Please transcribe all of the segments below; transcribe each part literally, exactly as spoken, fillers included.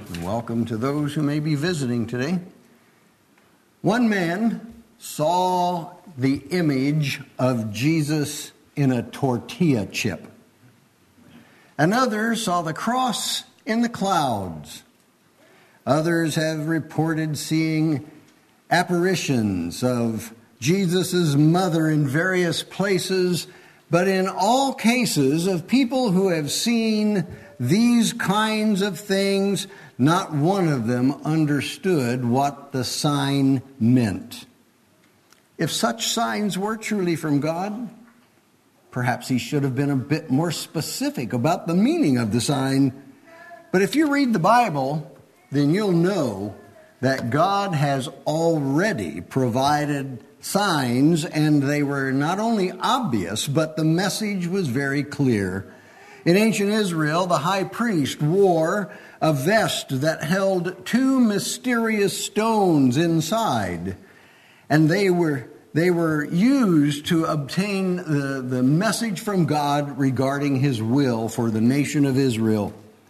and welcome to those who may be visiting today. One man saw the image of Jesus in a tortilla chip. Another saw the cross in the clouds. Others have reported seeing apparitions of Jesus' mother in various places, but in all cases of people who have seen these kinds of things, not one of them understood what the sign meant. If such signs were truly from God, perhaps he should have been a bit more specific about the meaning of the sign. But if you read the Bible, then you'll know that God has already provided signs, and they were not only obvious, but the message was very clear. In ancient Israel, the high priest wore a vest that held two mysterious stones inside, and they were they were used to obtain the, the message from God regarding his will for the nation of Israel.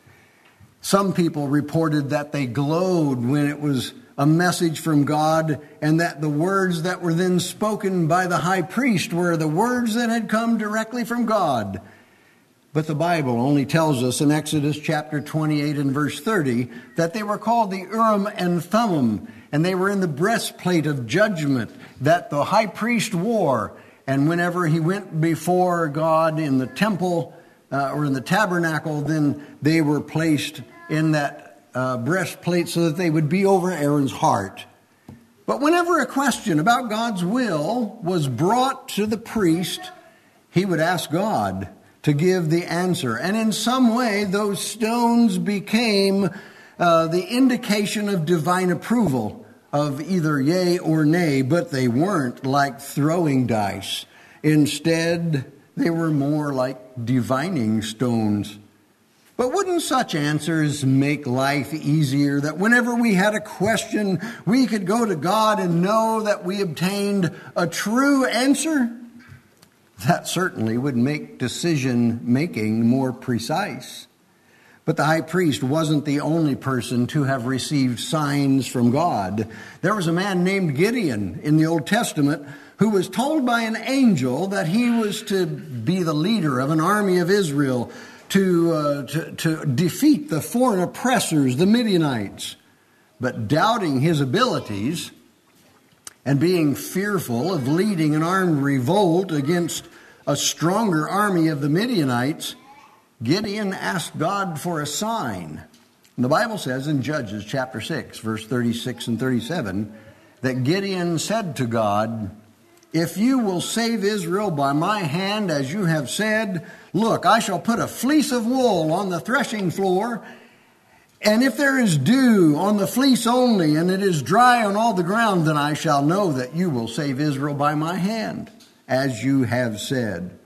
Some people reported that they glowed when it was a message from God, and that the words that were then spoken by the high priest were the words that had come directly from God. But the Bible only tells us in Exodus chapter twenty-eight and verse thirty that they were called the Urim and Thummim, and they were in the breastplate of judgment that the high priest wore. And whenever he went before God in the temple uh, or in the tabernacle, then they were placed in that uh, breastplate so that they would be over Aaron's heart. But whenever a question about God's will was brought to the priest, he would ask God to give the answer. And in some way, those stones became uh, the indication of divine approval of either yea or nay, but they weren't like throwing dice. Instead, they were more like divining stones. But wouldn't such answers make life easier, that whenever we had a question, we could go to God and know that we obtained a true answer? That certainly would make decision-making more precise. But the high priest wasn't the only person to have received signs from God. There was a man named Gideon in the Old Testament who was told by an angel that he was to be the leader of an army of Israel to, uh, to, to defeat the foreign oppressors, the Midianites. But doubting his abilities, and being fearful of leading an armed revolt against a stronger army of the Midianites, Gideon asked God for a sign. And the Bible says in Judges chapter six, verse thirty-six and thirty-seven, that Gideon said to God, "If you will save Israel by my hand, as you have said, look, I shall put a fleece of wool on the threshing floor, and if there is dew on the fleece only, and it is dry on all the ground, then I shall know that you will save Israel by my hand, as you have said."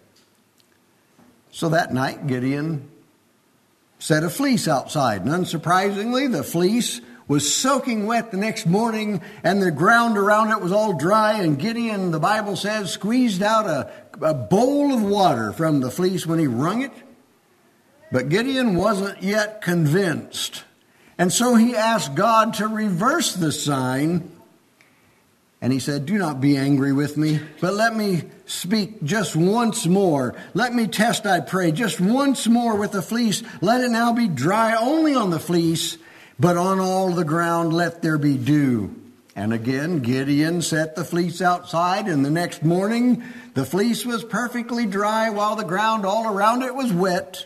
So that night, Gideon set a fleece outside. And unsurprisingly, the fleece was soaking wet the next morning, and the ground around it was all dry. And Gideon, the Bible says, squeezed out a, a bowl of water from the fleece when he wrung it. But Gideon wasn't yet convinced. And so he asked God to reverse the sign. And he said, "Do not be angry with me, but let me speak just once more. Let me test, I pray, just once more with the fleece. Let it now be dry only on the fleece, but on all the ground let there be dew." And again, Gideon set the fleece outside, and the next morning the fleece was perfectly dry while the ground all around it was wet.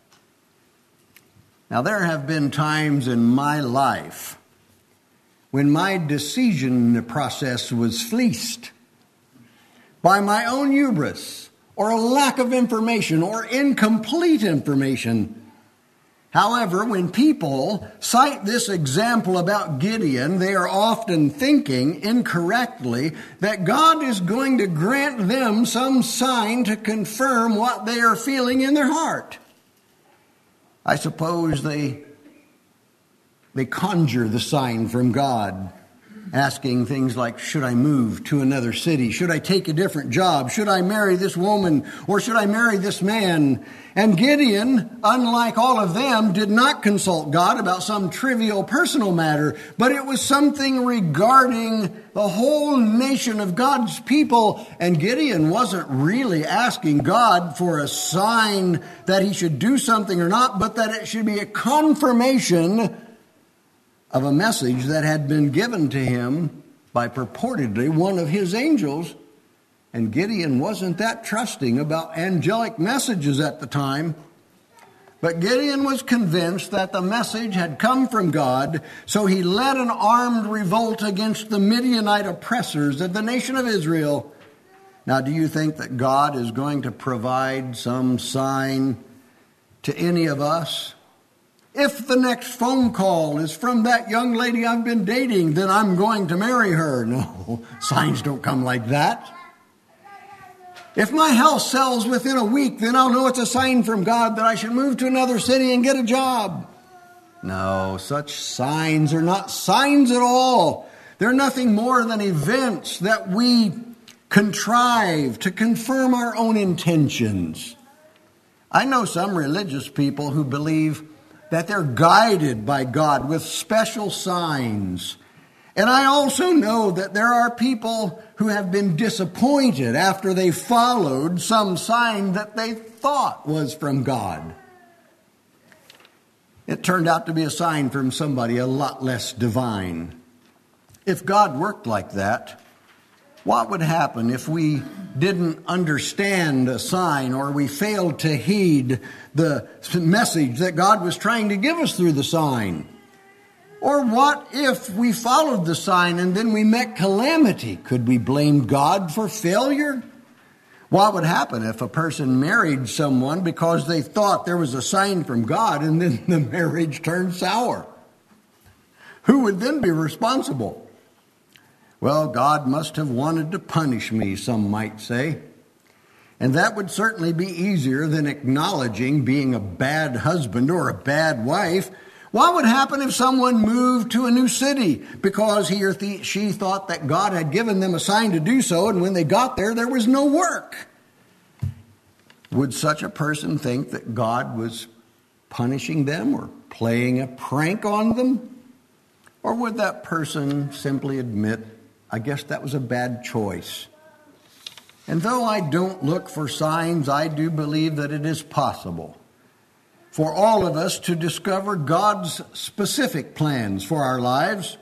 Now, there have been times in my life when my decision process was fleeced by my own hubris, or a lack of information, or incomplete information. However, when people cite this example about Gideon, they are often thinking incorrectly that God is going to grant them some sign to confirm what they are feeling in their heart. I suppose they, they conjure the sign from God. asking things like, should I move to another city? Should I take a different job? Should I marry this woman? Or should I marry this man? And Gideon, unlike all of them, did not consult God about some trivial personal matter, but it was something regarding the whole nation of God's people. And Gideon wasn't really asking God for a sign that he should do something or not, but that it should be a confirmation of a message that had been given to him by purportedly one of his angels. And Gideon wasn't that trusting about angelic messages at the time. But Gideon was convinced that the message had come from God, so he led an armed revolt against the Midianite oppressors of the nation of Israel. Now, do you think that God is going to provide some sign to any of us? If the next phone call is from that young lady I've been dating, then I'm going to marry her. No, signs don't come like that. If my house sells within a week, then I'll know it's a sign from God that I should move to another city and get a job. No, such signs are not signs at all. They're nothing more than events that we contrive to confirm our own intentions. I know some religious people who believe that they're guided by God with special signs. And I also know that there are people who have been disappointed after they followed some sign that they thought was from God. It turned out to be a sign from somebody a lot less divine. If God worked like that, what would happen if we didn't understand a sign or we failed to heed the message that God was trying to give us through the sign? Or what if we followed the sign and then we met calamity? Could we blame God for failure? What would happen if a person married someone because they thought there was a sign from God and then the marriage turned sour? Who would then be responsible? Well, God must have wanted to punish me, some might say. And that would certainly be easier than acknowledging being a bad husband or a bad wife. What would happen if someone moved to a new city because he or th- she thought that God had given them a sign to do so, and when they got there, there was no work? Would such a person think that God was punishing them or playing a prank on them? Or would that person simply admit, I guess that was a bad choice? And though I don't look for signs, I do believe that it is possible for all of us to discover God's specific plans for our lives,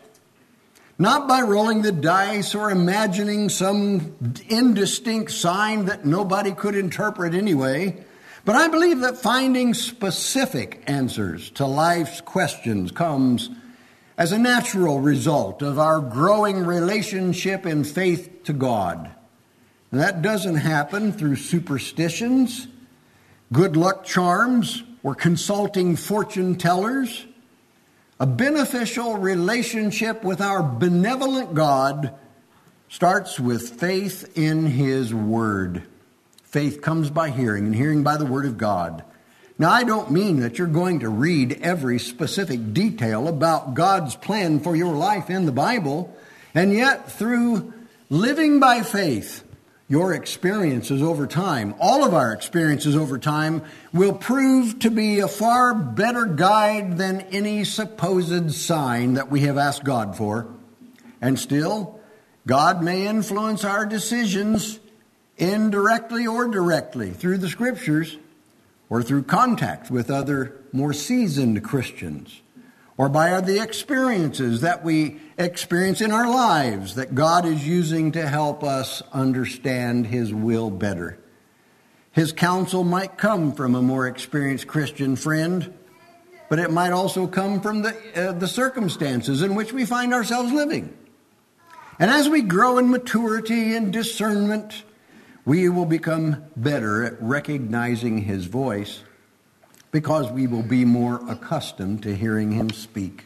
not by rolling the dice or imagining some indistinct sign that nobody could interpret anyway, but I believe that finding specific answers to life's questions comes as a natural result of our growing relationship in faith to God. And that doesn't happen through superstitions, good luck charms, or consulting fortune tellers. A beneficial relationship with our benevolent God starts with faith in His Word. Faith comes by hearing, and hearing by the Word of God. Now, I don't mean that you're going to read every specific detail about God's plan for your life in the Bible, and yet through living by faith, your experiences over time, all of our experiences over time, will prove to be a far better guide than any supposed sign that we have asked God for. And still, God may influence our decisions indirectly or directly through the Scriptures or through contact with other more seasoned Christians, or by the experiences that we experience in our lives that God is using to help us understand His will better. His counsel might come from a more experienced Christian friend, but it might also come from the, uh, the circumstances in which we find ourselves living. And as we grow in maturity and discernment, we will become better at recognizing His voice, because we will be more accustomed to hearing Him speak.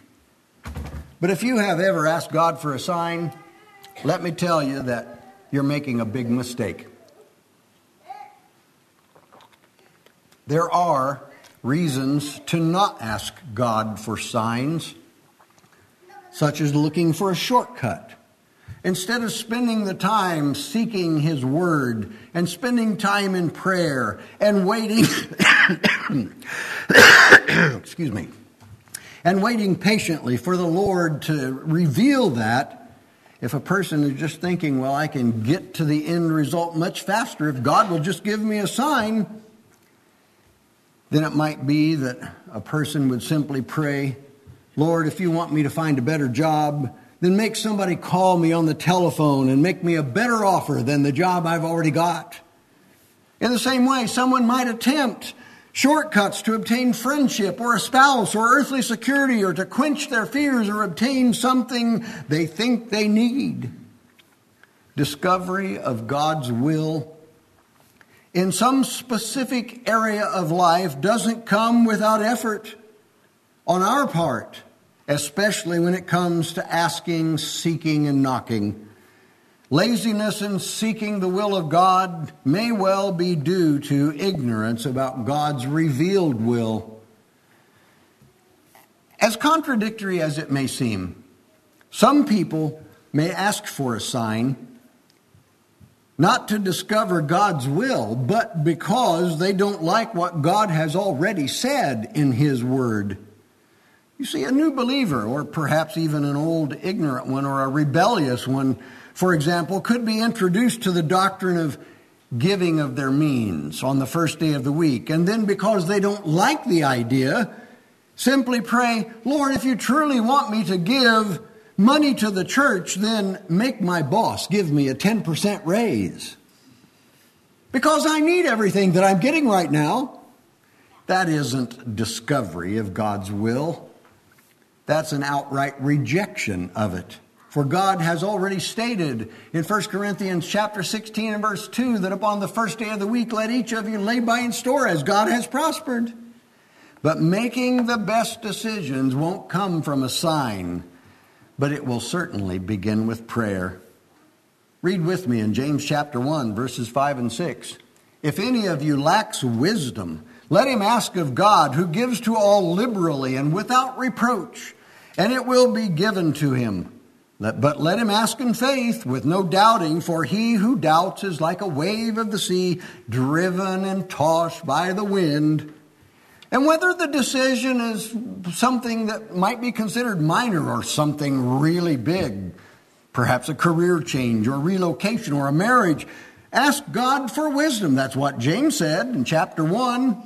But if you have ever asked God for a sign, let me tell you that you're making a big mistake. There are reasons to not ask God for signs. such as looking for a shortcut. Instead of spending the time seeking His Word and spending time in prayer and waiting, excuse me, and waiting patiently for the Lord to reveal that, if a person is just thinking, well, I can get to the end result much faster if God will just give me a sign, then it might be that a person would simply pray, Lord, if you want me to find a better job, then make somebody call me on the telephone and make me a better offer than the job I've already got. In the same way, someone might attempt shortcuts to obtain friendship or a spouse or earthly security or to quench their fears or obtain something they think they need. Discovery of God's will in some specific area of life doesn't come without effort on our part, especially when it comes to asking, seeking, and knocking. Laziness in seeking the will of God may well be due to ignorance about God's revealed will. As contradictory as it may seem, some people may ask for a sign, not to discover God's will, but because they don't like what God has already said in His Word. You see, a new believer, or perhaps even an old ignorant one or a rebellious one, for example, could be introduced to the doctrine of giving of their means on the first day of the week. And then because they don't like the idea, simply pray, Lord, if you truly want me to give money to the church, then make my boss give me a ten percent raise. Because I need everything that I'm getting right now. That isn't discovery of God's will. That's an outright rejection of it. For God has already stated in First Corinthians chapter sixteen and verse two that upon the first day of the week let each of you lay by in store as God has prospered. But making the best decisions won't come from a sign, but it will certainly begin with prayer. Read with me in James chapter one, verses five and six. If any of you lacks wisdom, let him ask of God, who gives to all liberally and without reproach, and it will be given to him. Let, but let him ask in faith, with no doubting, for he who doubts is like a wave of the sea, driven and tossed by the wind. And whether the decision is something that might be considered minor or something really big, perhaps a career change or relocation or a marriage, ask God for wisdom. That's what James said in chapter one.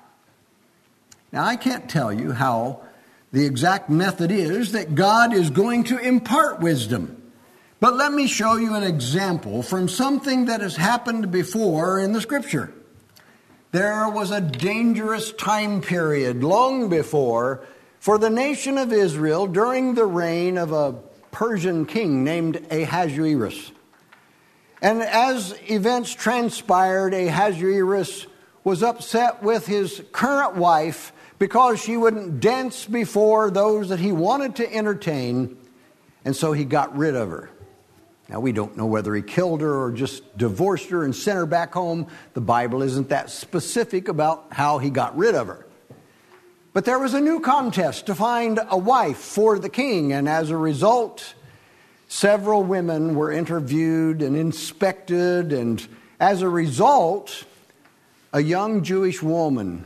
Now, I can't tell you how the exact method is that God is going to impart wisdom. But let me show you an example from something that has happened before in the Scripture. There was a dangerous time period long before for the nation of Israel during the reign of a Persian king named Ahasuerus. And as events transpired, Ahasuerus was upset with his current wife because she wouldn't dance before those that he wanted to entertain, and so he got rid of her. Now, we don't know whether he killed her or just divorced her and sent her back home. The Bible isn't that specific about how he got rid of her. But there was a new contest to find a wife for the king, and as a result, several women were interviewed and inspected, and as a result, a young Jewish woman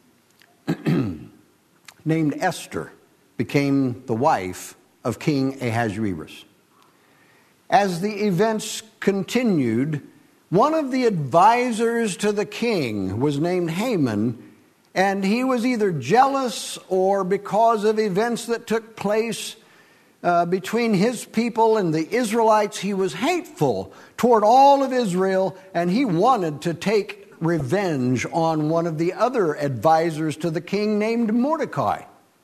named Esther became the wife of King Ahasuerus. As the events continued, one of the advisors to the king was named Haman, and he was either jealous or because of events that took place uh, between his people and the Israelites, he was hateful toward all of Israel, and he wanted to take revenge on one of the other advisors to the king named Mordecai.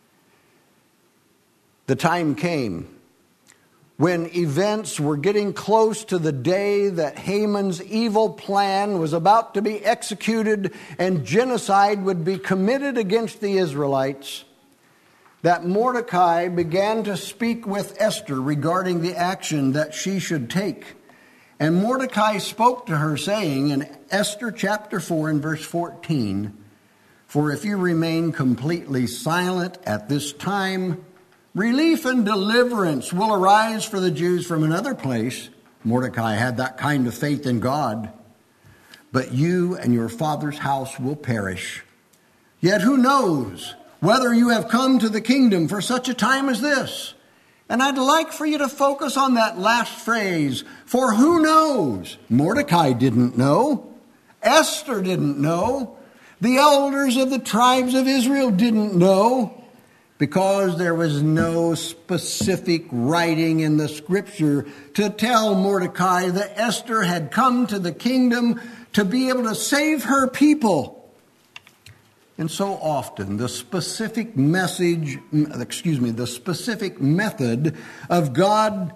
The time came when events were getting close to the day that Haman's evil plan was about to be executed and genocide would be committed against the Israelites, that Mordecai began to speak with Esther regarding the action that she should take. And Mordecai spoke to her, saying in Esther chapter four and verse fourteen, "For if you remain completely silent at this time, Relief and deliverance will arise for the Jews from another place. Mordecai had that kind of faith in God. But you and your father's house will perish. Yet who knows whether you have come to the kingdom for such a time as this? And I'd like for you to focus on that last phrase, for who knows? Mordecai didn't know. Esther didn't know. The elders of the tribes of Israel didn't know, because there was no specific writing in the scripture to tell Mordecai that Esther had come to the kingdom to be able to save her people. And so often the specific message, excuse me, the specific method of God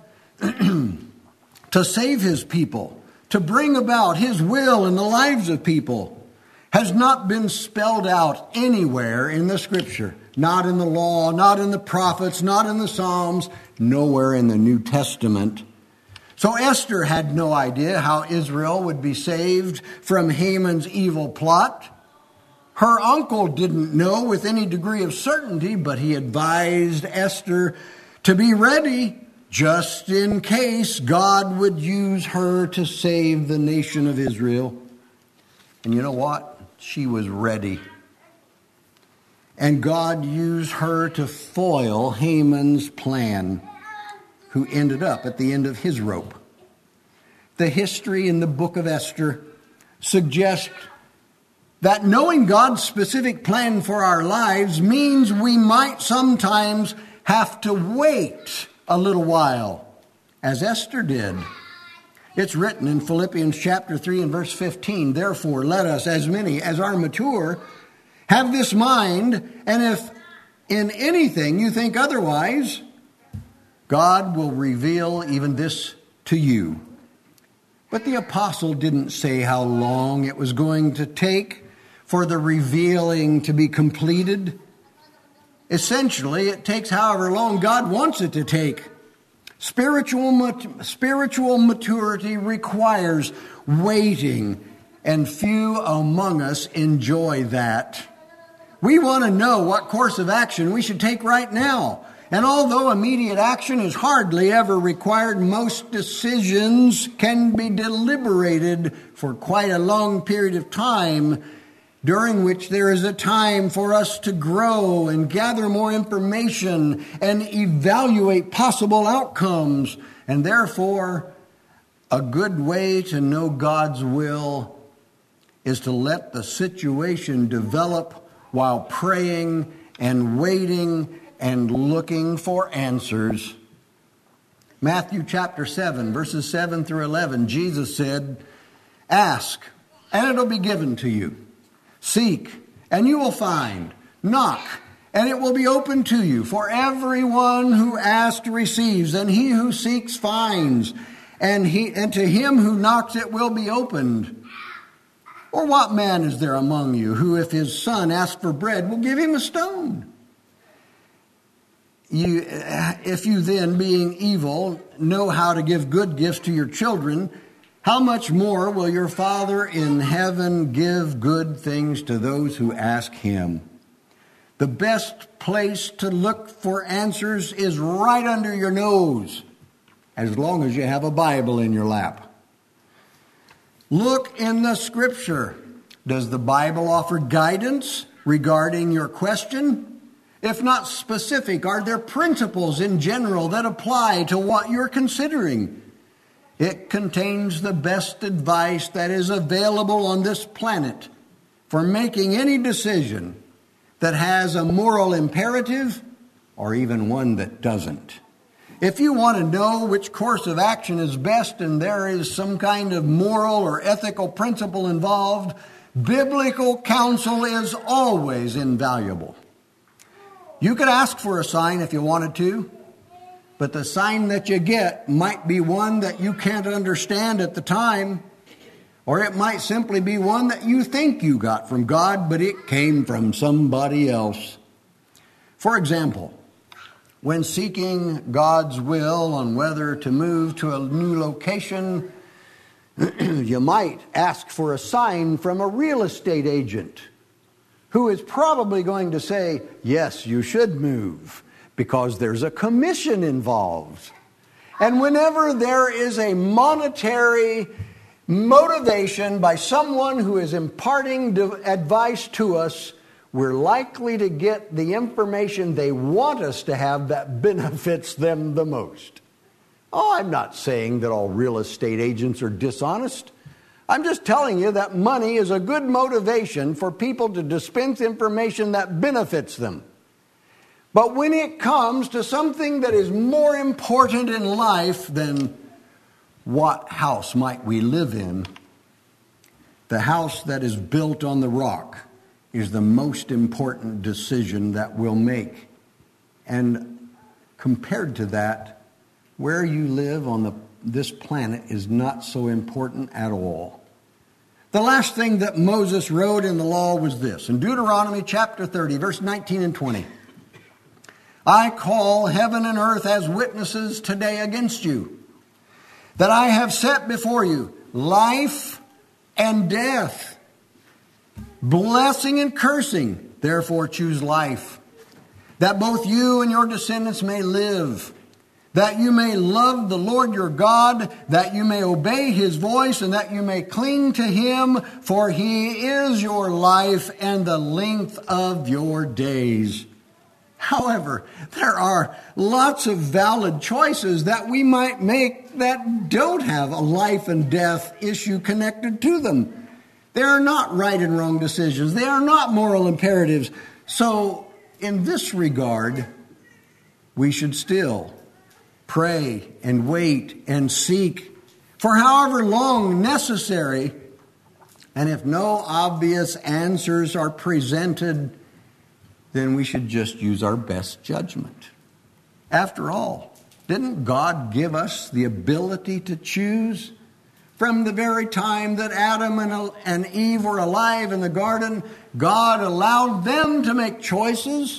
to save his people, to bring about his will in the lives of people, has not been spelled out anywhere in the scripture. Not in the law, not in the prophets, not in the Psalms, nowhere in the New Testament. So Esther had no idea how Israel would be saved from Haman's evil plot. Her uncle didn't know with any degree of certainty, but he advised Esther to be ready just in case God would use her to save the nation of Israel. And you know what? She was ready. And God used her to foil Haman's plan, who ended up at the end of his rope. The history in the book of Esther suggests that knowing God's specific plan for our lives means we might sometimes have to wait a little while, as Esther did. It's written in Philippians chapter three and verse fifteen, therefore let us, as many as are mature, have this mind, and if in anything you think otherwise, God will reveal even this to you. But the apostle didn't say how long it was going to take for the revealing to be completed. Essentially, it takes however long God wants it to take. Spiritual, spiritual maturity requires waiting, and few among us enjoy that. We want to know what course of action we should take right now. And although immediate action is hardly ever required, most decisions can be deliberated for quite a long period of time, during which there is a time for us to grow and gather more information and evaluate possible outcomes. And therefore, a good way to know God's will is to let the situation develop while praying and waiting and looking for answers. Matthew chapter seven, verses seven through eleven, Jesus said, ask, and it'll be given to you. Seek, and you will find. Knock, and it will be open to you. For everyone who asks receives, and he who seeks finds, and he and to him who knocks it will be opened. Or what man is there among you who, if his son asks for bread, will give him a stone? You, if you then, being evil, know how to give good gifts to your children, how much more will your Father in heaven give good things to those who ask him? The best place to look for answers is right under your nose, as long as you have a Bible in your lap. Look in the scripture. Does the Bible offer guidance regarding your question? If not specific, are there principles in general that apply to what you're considering? It contains the best advice that is available on this planet for making any decision that has a moral imperative or even one that doesn't. If you want to know which course of action is best and there is some kind of moral or ethical principle involved, biblical counsel is always invaluable. You could ask for a sign if you wanted to, but the sign that you get might be one that you can't understand at the time, or it might simply be one that you think you got from God, but it came from somebody else. For example, when seeking God's will on whether to move to a new location, you might ask for a sign from a real estate agent who is probably going to say, yes, you should move, because there's a commission involved. And whenever there is a monetary motivation by someone who is imparting advice to us, we're likely to get the information they want us to have that benefits them the most. Oh, I'm not saying that all real estate agents are dishonest. I'm just telling you that money is a good motivation for people to dispense information that benefits them. But when it comes to something that is more important in life than what house might we live in, the house that is built on the rock is the most important decision that we'll make. And compared to that, where you live on the, this planet is not so important at all. The last thing that Moses wrote in the law was this. In Deuteronomy chapter thirty, verse nineteen and twenty. I call heaven and earth as witnesses today against you, that I have set before you life and death, blessing and cursing. Therefore choose life, that both you and your descendants may live, that you may love the Lord your God, that you may obey his voice, and that you may cling to him, for he is your life and the length of your days. However, there are lots of valid choices that we might make that don't have a life and death issue connected to them. They are not right and wrong decisions. They are not moral imperatives. So, in this regard, we should still pray and wait and seek for however long necessary. And if no obvious answers are presented, then we should just use our best judgment. After all, didn't God give us the ability to choose? From the very time that Adam and Eve were alive in the garden, God allowed them to make choices.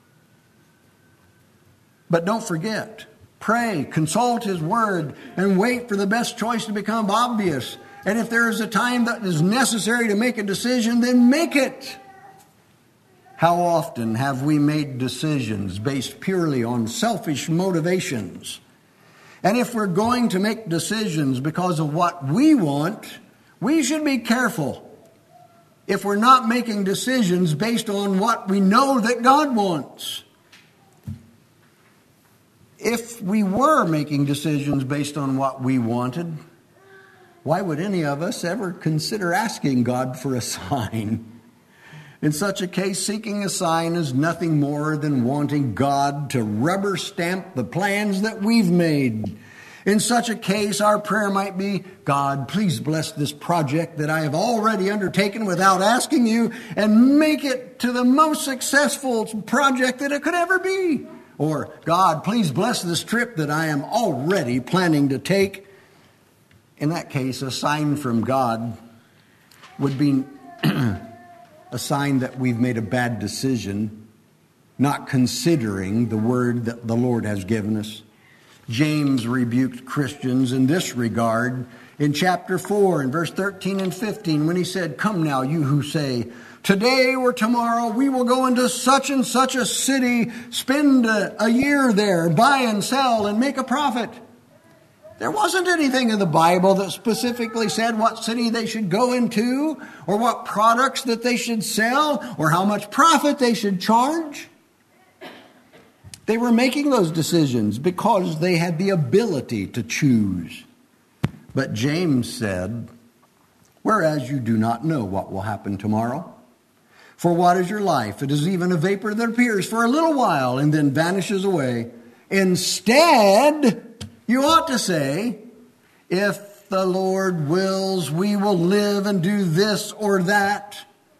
But don't forget, pray, consult his word, and wait for the best choice to become obvious. And if there is a time that is necessary to make a decision, then make it. How often have we made decisions based purely on selfish motivations? And if we're going to make decisions because of what we want, we should be careful if we're not making decisions based on what we know that God wants. If we were making decisions based on what we wanted, why would any of us ever consider asking God for a sign? In such a case, seeking a sign is nothing more than wanting God to rubber stamp the plans that we've made. In such a case, our prayer might be, God, please bless this project that I have already undertaken without asking you, and make it to the most successful project that it could ever be. Or, God, please bless this trip that I am already planning to take. In that case, a sign from God would be a sign that we've made a bad decision, not considering the word that the Lord has given us. James rebuked Christians in this regard in chapter four, in verse thirteen and fifteen, when he said, come now, you who say, today or tomorrow we will go into such and such a city, spend a, a year there, buy and sell and make a profit. There wasn't anything in the Bible that specifically said what city they should go into, or what products that they should sell, or how much profit they should charge. They were making those decisions because they had the ability to choose. But James said, whereas you do not know what will happen tomorrow. For what is your life? It is even a vapor that appears for a little while and then vanishes away. Instead, you ought to say, if the Lord wills, we will live and do this or that.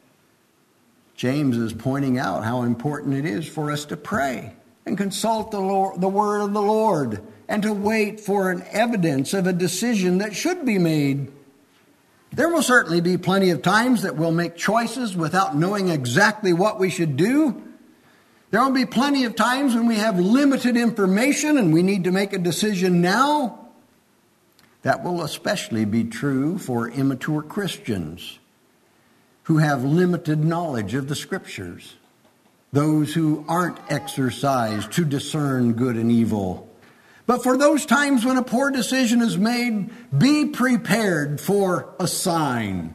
James is pointing out how important it is for us to pray and consult the Lord, the word of the Lord, and to wait for an evidence of a decision that should be made. There will certainly be plenty of times that we'll make choices without knowing exactly what we should do. There will be plenty of times when we have limited information and we need to make a decision now. That will especially be true for immature Christians who have limited knowledge of the Scriptures. those who aren't exercised to discern good and evil. But for those times when a poor decision is made, be prepared for a sign.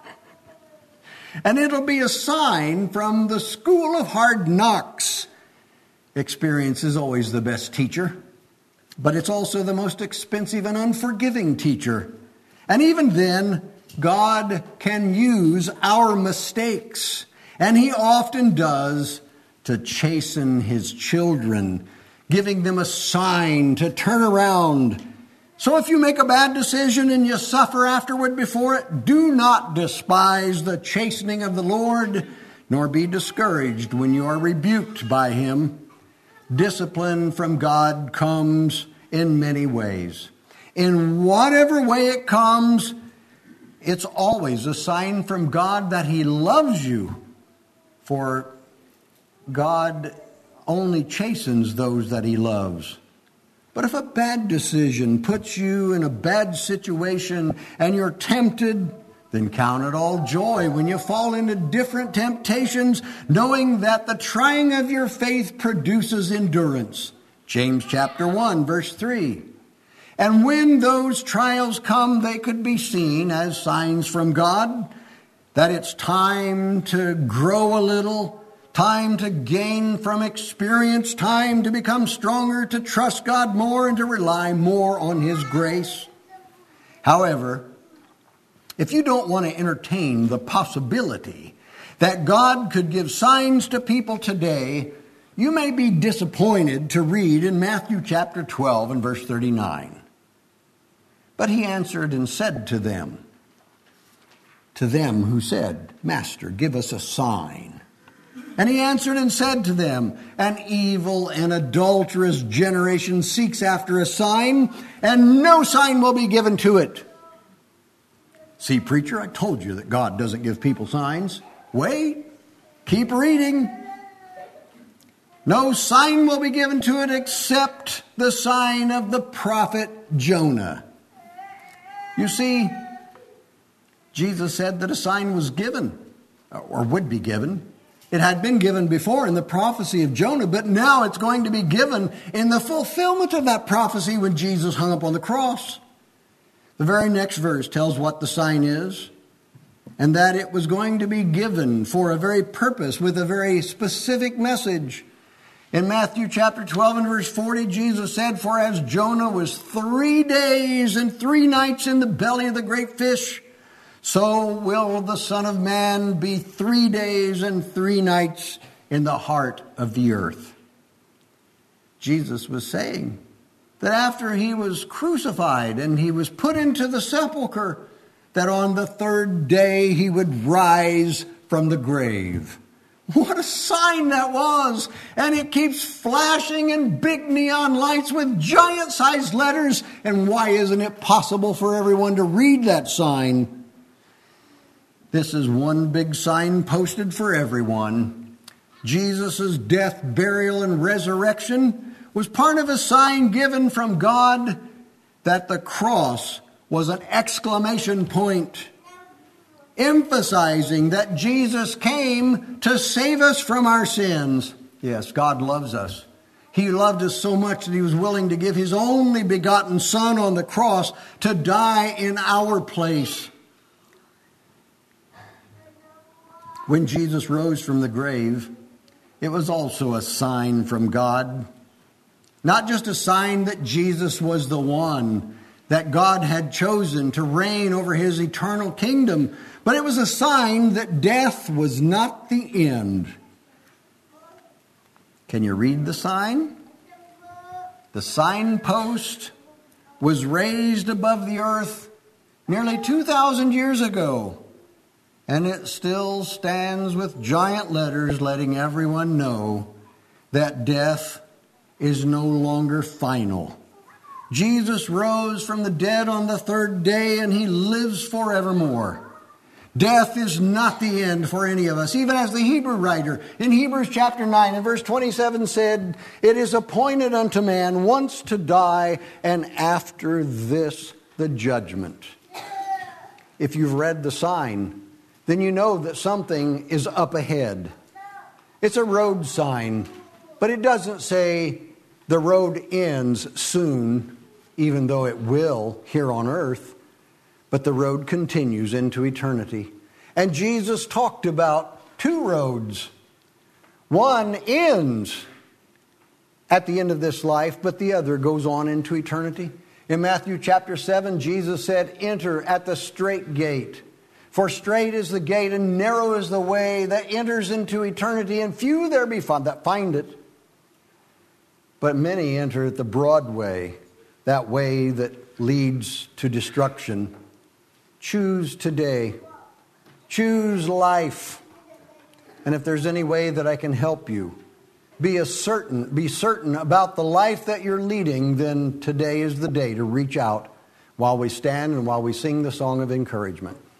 And it'll be a sign from the school of hard knocks. Experience is always the best teacher, but it's also the most expensive and unforgiving teacher. And even then, God can use our mistakes, and He often does, to chasten His children, giving them a sign to turn around. So if you make a bad decision and you suffer afterward before it, do not despise the chastening of the Lord, nor be discouraged when you are rebuked by Him. Discipline from God comes in many ways. In whatever way it comes, it's always a sign from God that He loves you. For God only chastens those that He loves. But if a bad decision puts you in a bad situation and you're tempted, then count it all joy when you fall into different temptations, knowing that the trying of your faith produces endurance. James chapter one, verse three. And when those trials come, they could be seen as signs from God that it's time to grow a little, time to gain from experience, time to become stronger, to trust God more, and to rely more on His grace. However, if you don't want to entertain the possibility that God could give signs to people today, you may be disappointed to read in Matthew chapter twelve and verse thirty-nine. But He answered and said to them, to them who said, Master, give us a sign. And He answered and said to them, an evil and adulterous generation seeks after a sign, and no sign will be given to it. See, preacher, I told you that God doesn't give people signs. Wait, keep reading. No sign will be given to it except the sign of the prophet Jonah. You see, Jesus said that a sign was given, or would be given. It had been given before in the prophecy of Jonah, but now it's going to be given in the fulfillment of that prophecy when Jesus hung up on the cross. The very next verse tells what the sign is, and that it was going to be given for a very purpose with a very specific message. In Matthew chapter twelve and verse forty, Jesus said, for as Jonah was three days and three nights in the belly of the great fish, so will the Son of Man be three days and three nights in the heart of the earth. Jesus was saying that after He was crucified and He was put into the sepulcher, that on the third day He would rise from the grave. What a sign that was! And it keeps flashing in big neon lights with giant-sized letters. And why isn't it possible for everyone to read that sign? This is one big sign posted for everyone. Jesus' death, burial, and resurrection was part of a sign given from God that the cross was an exclamation point, emphasizing that Jesus came to save us from our sins. Yes, God loves us. He loved us so much that He was willing to give His only begotten Son on the cross to die in our place. When Jesus rose from the grave, it was also a sign from God. Not just a sign that Jesus was the one that God had chosen to reign over His eternal kingdom, but it was a sign that death was not the end. Can you read the sign? The signpost was raised above the earth nearly two thousand years ago, and it still stands with giant letters letting everyone know that death is no longer final. Jesus rose from the dead on the third day, and He lives forevermore. Death is not the end for any of us. Even as the Hebrew writer in Hebrews chapter nine and verse twenty-seven said, it is appointed unto man once to die, and after this the judgment. If you've read the sign, then you know that something is up ahead. It's a road sign, but it doesn't say the road ends soon, even though it will here on earth, but the road continues into eternity. And Jesus talked about two roads. One ends at the end of this life, but the other goes on into eternity. In Matthew chapter seven, Jesus said, "Enter at the strait gate. For strait is the gate and narrow is the way that enters into eternity, and few there be found that find it. But many enter at the broad way, that way that leads to destruction." Choose today. Choose life. And if there's any way that I can help you, be a certain, be certain about the life that you're leading, then today is the day to reach out while we stand and while we sing the song of encouragement.